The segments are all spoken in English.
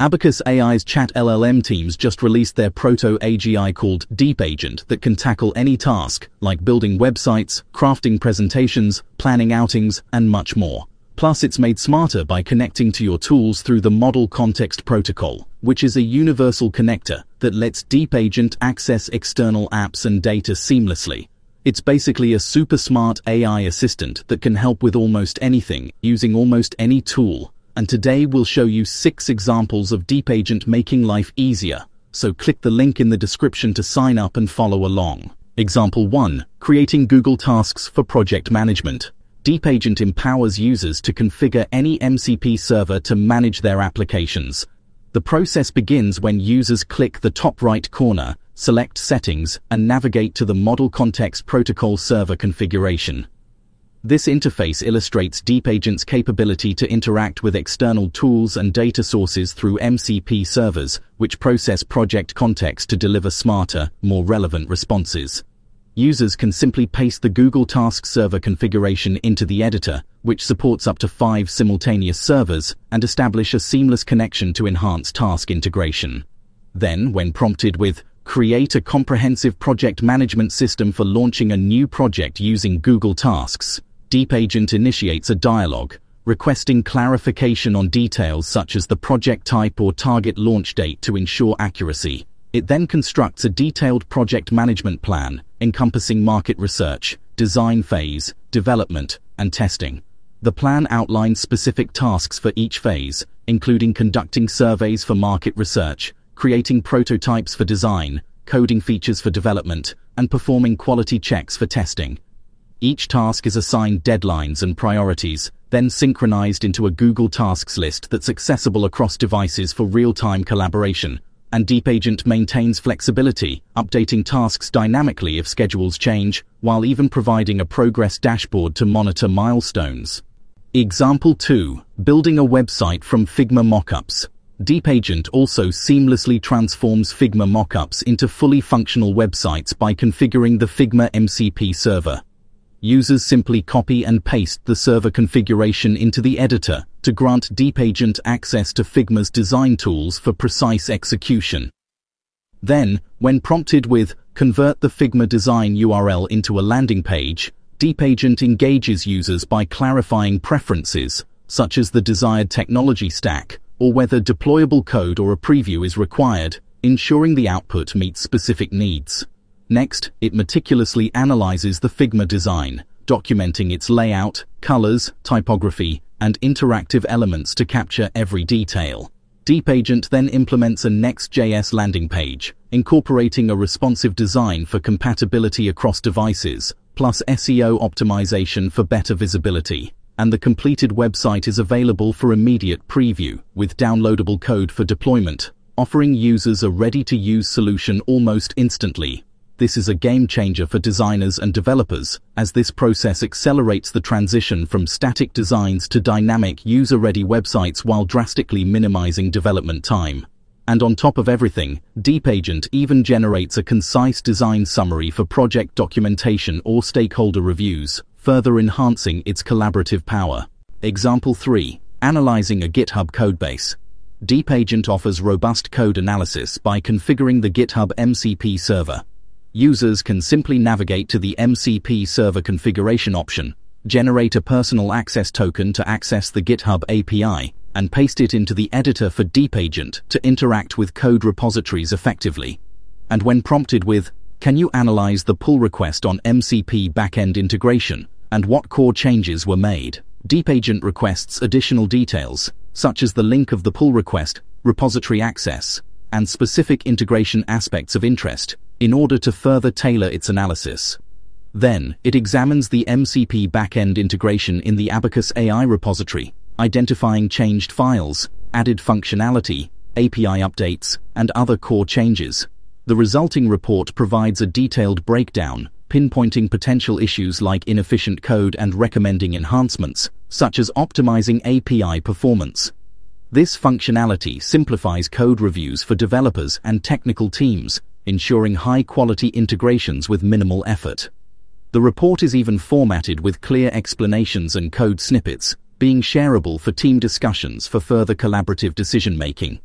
Abacus AI's chat LLM teams just released their proto AGI called Deep Agent that can tackle any task, like building websites, crafting presentations, planning outings, and much more. Plus, it's made smarter by connecting to your tools through the Model Context Protocol, which is a universal connector that lets Deep Agent access external apps and data seamlessly. It's basically a super smart AI assistant that can help with almost anything, using almost any tool. And today we'll show you 6 examples of Deep Agent making life easier. So click the link in the description to sign up and follow along. Example 1. Creating Google Tasks for project management. Deep Agent empowers users to configure any MCP server to manage their applications. The process begins when users click the top right corner, select Settings, and navigate to the Model Context Protocol server configuration. This interface illustrates Deep Agent's capability to interact with external tools and data sources through MCP servers, which process project context to deliver smarter, more relevant responses. Users can simply paste the Google Tasks server configuration into the editor, which supports up to 5 simultaneous servers, and establish a seamless connection to enhance task integration. Then, when prompted with "Create a comprehensive project management system for launching a new project using Google Tasks," Deep Agent initiates a dialog, requesting clarification on details such as the project type or target launch date to ensure accuracy. It then constructs a detailed project management plan, encompassing market research, design phase, development, and testing. The plan outlines specific tasks for each phase, including conducting surveys for market research, creating prototypes for design, coding features for development, and performing quality checks for testing. Each task is assigned deadlines and priorities, then synchronized into a Google Tasks list that's accessible across devices for real-time collaboration. And Deep Agent maintains flexibility, updating tasks dynamically if schedules change, while even providing a progress dashboard to monitor milestones. Example 2. Building a website from Figma mockups. Deep Agent also seamlessly transforms Figma mockups into fully functional websites by configuring the Figma MCP server. Users simply copy and paste the server configuration into the editor to grant Deep Agent access to Figma's design tools for precise execution. Then, when prompted with "Convert the Figma design URL into a landing page," Deep Agent engages users by clarifying preferences, such as the desired technology stack, or whether deployable code or a preview is required, ensuring the output meets specific needs. Next, it meticulously analyzes the Figma design, documenting its layout, colors, typography, and interactive elements to capture every detail. Deep Agent then implements a Next.js landing page, incorporating a responsive design for compatibility across devices, plus SEO optimization for better visibility. And the completed website is available for immediate preview, with downloadable code for deployment, offering users a ready-to-use solution almost instantly. This is a game changer for designers and developers, as this process accelerates the transition from static designs to dynamic user-ready websites while drastically minimizing development time. And on top of everything, Deep Agent even generates a concise design summary for project documentation or stakeholder reviews, further enhancing its collaborative power. Example 3. Analyzing a GitHub codebase. Deep Agent offers robust code analysis by configuring the GitHub MCP server. Users can simply navigate to the MCP server configuration option, generate a personal access token to access the GitHub API, and paste it into the editor for Deep Agent to interact with code repositories effectively. And when prompted with, "Can you analyze the pull request on MCP backend integration, and what core changes were made?" Deep Agent requests additional details, such as the link of the pull request, repository access, and specific integration aspects of interest, in order to further tailor its analysis. Then, it examines the MCP backend integration in the Abacus AI repository, identifying changed files, added functionality, API updates, and other core changes. The resulting report provides a detailed breakdown, pinpointing potential issues like inefficient code and recommending enhancements, such as optimizing API performance. This functionality simplifies code reviews for developers and technical teams, ensuring high-quality integrations with minimal effort. The report is even formatted with clear explanations and code snippets, being shareable for team discussions for further collaborative decision-making.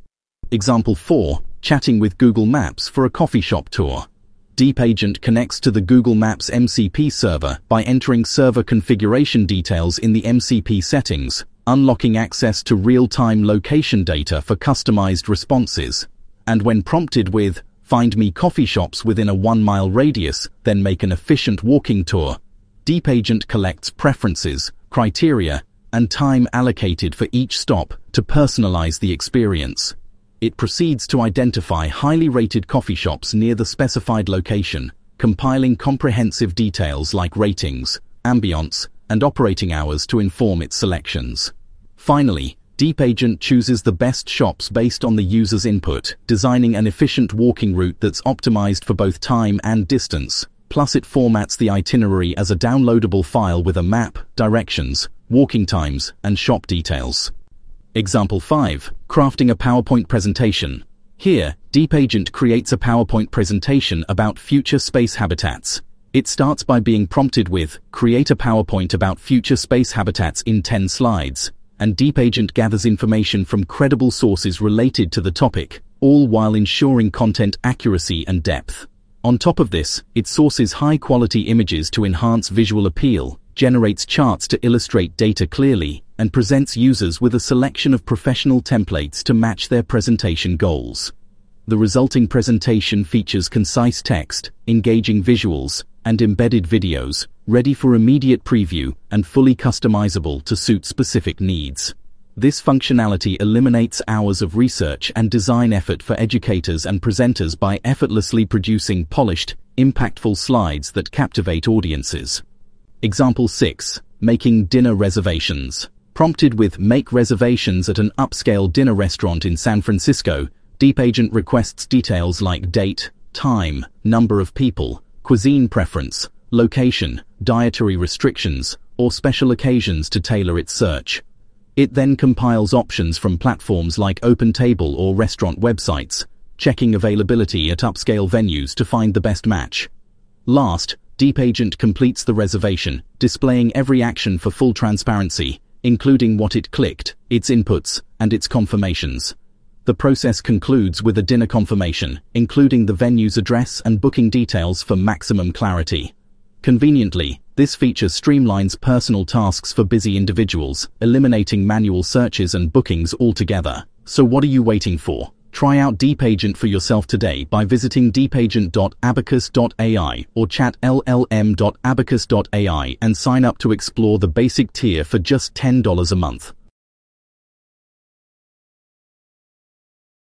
Example 4. Chatting with Google Maps for a coffee shop tour. DeepAgent connects to the Google Maps MCP server by entering server configuration details in the MCP settings, unlocking access to real-time location data for customized responses. And when prompted with, "Find me coffee shops within a 1-mile radius, then make an efficient walking tour," DeepAgent collects preferences, criteria, and time allocated for each stop to personalize the experience. It proceeds to identify highly rated coffee shops near the specified location, compiling comprehensive details like ratings, ambience, and operating hours to inform its selections. Finally, DeepAgent chooses the best shops based on the user's input, designing an efficient walking route that's optimized for both time and distance. Plus, it formats the itinerary as a downloadable file with a map, directions, walking times, and shop details. Example 5. Crafting a PowerPoint presentation. Here, DeepAgent creates a PowerPoint presentation about future space habitats. It starts by being prompted with, "Create a PowerPoint about future space habitats in 10 slides." And DeepAgent gathers information from credible sources related to the topic, all while ensuring content accuracy and depth. On top of this, it sources high-quality images to enhance visual appeal, generates charts to illustrate data clearly, and presents users with a selection of professional templates to match their presentation goals. The resulting presentation features concise text, engaging visuals, and embedded videos, ready for immediate preview and fully customizable to suit specific needs. This functionality eliminates hours of research and design effort for educators and presenters by effortlessly producing polished, impactful slides that captivate audiences. Example 6. Making dinner reservations. Prompted with "Make reservations at an upscale dinner restaurant in San Francisco," DeepAgent requests details like date, time, number of people, cuisine preference, location, dietary restrictions, or special occasions to tailor its search. It then compiles options from platforms like OpenTable or restaurant websites, checking availability at upscale venues to find the best match. Last, DeepAgent completes the reservation, displaying every action for full transparency, including what it clicked, its inputs, and its confirmations. The process concludes with a dinner confirmation, including the venue's address and booking details for maximum clarity. Conveniently, this feature streamlines personal tasks for busy individuals, eliminating manual searches and bookings altogether. So what are you waiting for? Try out DeepAgent for yourself today by visiting deepagent.abacus.ai or chatllm.abacus.ai and sign up to explore the basic tier for just $10 a month.